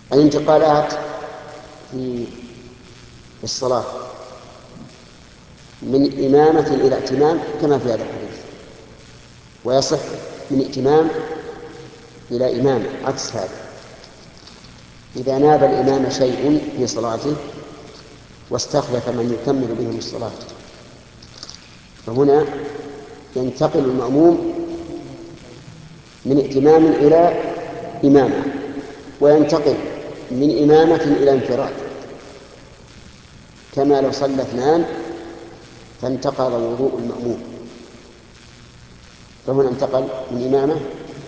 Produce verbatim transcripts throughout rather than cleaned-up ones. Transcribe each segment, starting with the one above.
الانتقالات في الصلاة من إمامة إلى ائتمام كما في هذا الحديث، ويصح من ائتمام إلى إمام عكس هذا. إذا ناب الإمام شيء في صلاته واستخلف من يكمل بهم الصلاة، فهنا ينتقل المأموم من ائتمام إلى إمامة، وينتقل من إمامة إلى انفراد، كما لو صلى اثنان فانتقض وضوء المأموم، فهنا انتقل من إمامة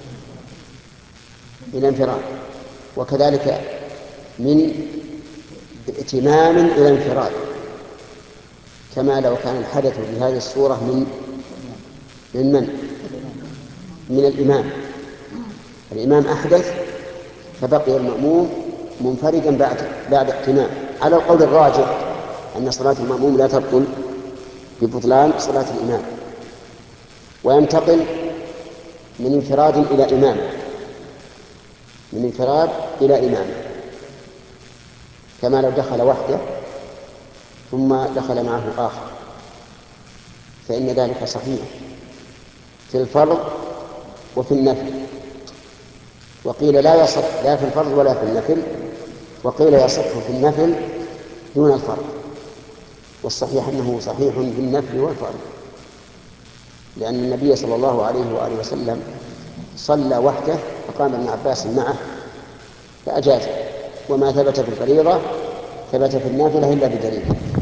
إلى انفراد. وكذلك من ائتمام إلى انفراد، كما لو كان الحدث بهذه الصورة من من من؟ من الإمام. الإمام أحدث فبقي المأموم منفردا بعد بعد ائتمام، على القول الراجح أن صلاة المأموم لا تبطل ببطلان صلاة الإمام، وينتقل من انفراد إلى إمام، من انفراد إلى إمام، كما لو دخل وحده ثم دخل معه آخر، فإن ذلك صحيح في الفرض وفي النفل. وقيل لا يصح لا في الفرض ولا في النفل، وقيل يصح في النفل دون الفرض، والصحيح أنه صحيح في النفل والفرض، لأن النبي صلى الله عليه وآله وسلم صلى وحده فقام ابن عباس معه فأجاز، وما ثبت في الفريضة ثبت في النافلة إلا بدليل.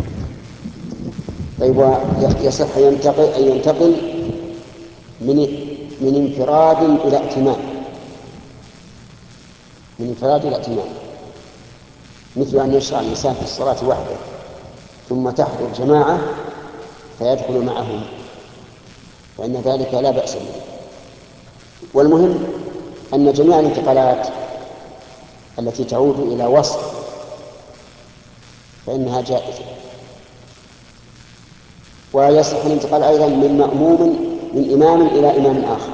طيب، يصح ينتقل أن ينتقل من من انفراد إلى ائتمام، من انفراد إلى ائتمام، مثل أن يشرع الإنسان في الصلاة وحده ثم تحضر جماعة فيدخل معهم، فإن ذلك لا بأس به. والمهم أن جميع الانتقالات التي تعود إلى وصف فإنها جائزة. ويصح الانتقال أيضا من مأموم من إمام إلى إمام آخر،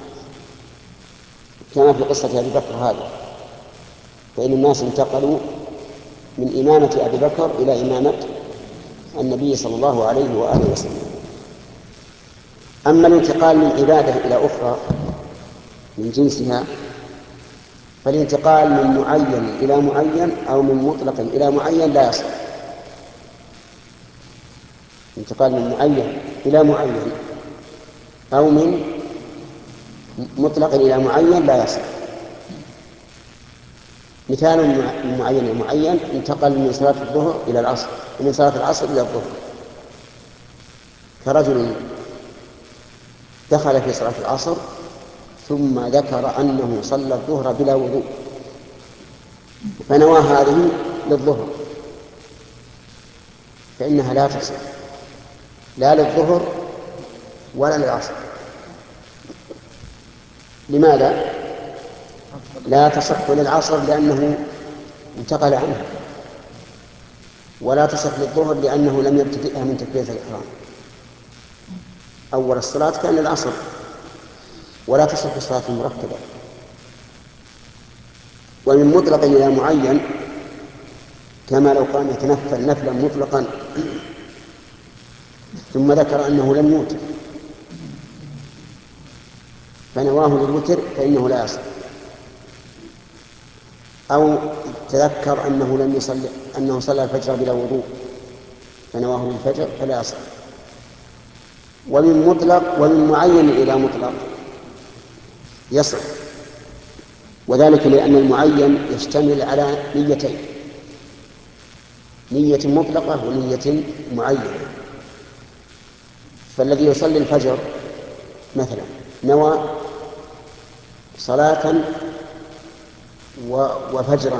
كما في قصة أبي بكر هذا، فإن الناس انتقلوا من إمامة أبي بكر إلى إمامة النبي صلى الله عليه وآله وسلم. أما الانتقال من عبادة إلى أخرى من جنسها، فالانتقال من معين إلى معين أو من مطلق إلى معين لا يصح. انتقال من معين إلى معين أو من مطلق إلى معين لا يصح. مثال من معين إلى معين: انتقل من صلاة الظهر إلى العصر، ومن صلاة العصر إلى الظهر، كرجل دخل في صلاة العصر ثم ذكر أنه صلى الظهر بلا وضوء فنوى هذه للظهر، فإنها لا تصح لا للظهر ولا للعصر. لماذا؟ لا تصح للعصر لأنه انتقل عنها، ولا تصح للظهر لأنه لم يبتدئها من تكبيرة الإحرام أول الصلاة كان العصر، ولا تصح الصلاة المركبة. ومن مطلق إلى معين كما لو كان يتنفل نفلا مطلقا ثم ذكر أنه لم يوتر فنواه للوتر فإنه لا يصح، أو تذكر أنه لم يصلي أنه صلى الفجر بلا وضوء فنواه للفجر فلا يصح. ومن مطلق ومن معين إلى مطلق يصح، وذلك لأن المعين يشتمل على نيتين: نية مطلقة ونية معينة. فالذي يصلي الفجر مثلا نوى صلاة وفجرا،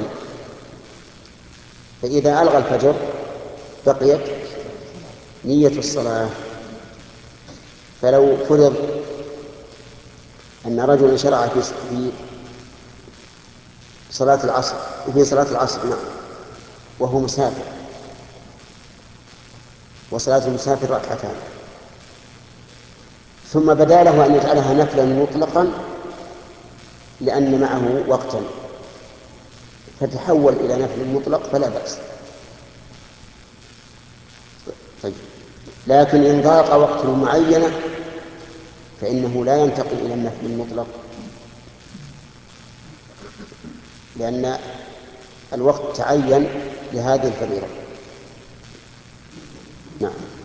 فإذا ألغى الفجر بقيت نية الصلاة. فلو فرض أن رجلا شرع في صلاة العصر في صلاة العصر نعم وهو مسافر، وصلاة المسافر ركعتان، ثم بدا له أن يجعلها نفلا مطلقا لأن معه وقتا فتحول إلى نفل مطلق فلا بأس. طيب. لكن إن ضاق وقت معينة فإنه لا ينتقل إلى النفل المطلق، لأن الوقت تعين لهذه الفريضة. نعم.